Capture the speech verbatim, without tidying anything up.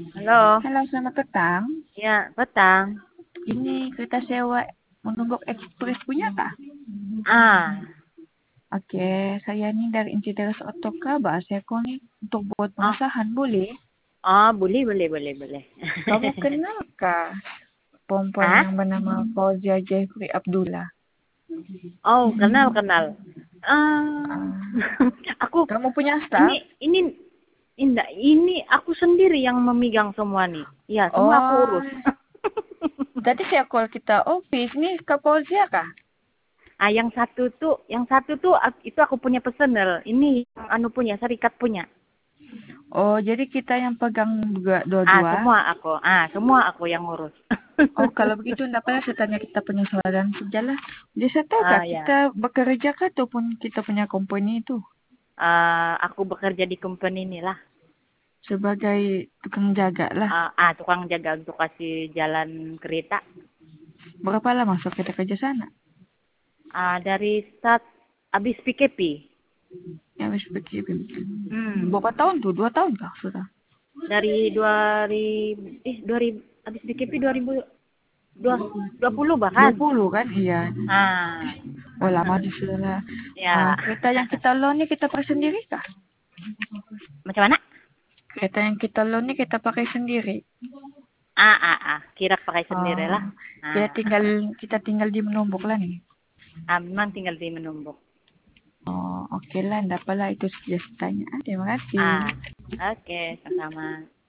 Halo, Halo, selamat petang. ya, petang. Ini kereta sewa Menungguk Express punya kah? Ah, Oke, saya ini dari Insideres Otoka, Mbak Seko nih untuk buat oh, pengesahan boleh? oh, boleh, boleh, boleh, boleh. Kamu kenal kah perempuan Hah? yang bernama Fauzia Jeffrey Abdullah? Oh, kenal, kenal. Ah, Ah, aku, kamu punya staff? ini, ini, indah, ini aku sendiri yang memegang semua nih. Ya, semua aku Oh, urus. tadi saya call kita office nih ke Fauzia kah? Ah, yang satu tuh, yang satu tuh, ak- itu aku punya personal. Ini yang anu punya, serikat punya. Oh, jadi kita yang pegang juga Ah, dua-dua. semua aku, ah, semua aku yang ngurus. Oh, kalau begitu enggak apa saya tanya kita punya saudara sejalan. Jadi saya tahu kah Ah, ya. kita bekerja kah ataupun kita punya company itu Ah, aku bekerja di company inilah. sebagai tukang jaga lah. Ah, ah, tukang jaga untuk kasih jalan kereta. Berapa lama masuk kita kerja sana? Ah, dari start habis P K P. Ya, wis begitu. Hmm. Berapa tahun tuh? Dua tahun kah sudah? Dari dua ribu eh dua ribu habis P K P dua ribu dua dua puluh Dua bahkan. puluh kan? Iya. Ah. Oh, lama di sudah. Ah, Ya. kereta yang kita loan nih kita pakai sendiri kah? Macam mana? Kereta yang kita loan nih kita pakai sendiri. Ah, ah, ah. Kira pakai sendiri Oh, lah. kita Ah. tinggal kita tinggal di menumbuk lah nih. Ah, memang tinggal di menumbuk. Oh, oke lah, enggak apa lah itu saja tanya. Terima kasih. Ah. Oke, okay, sama-sama.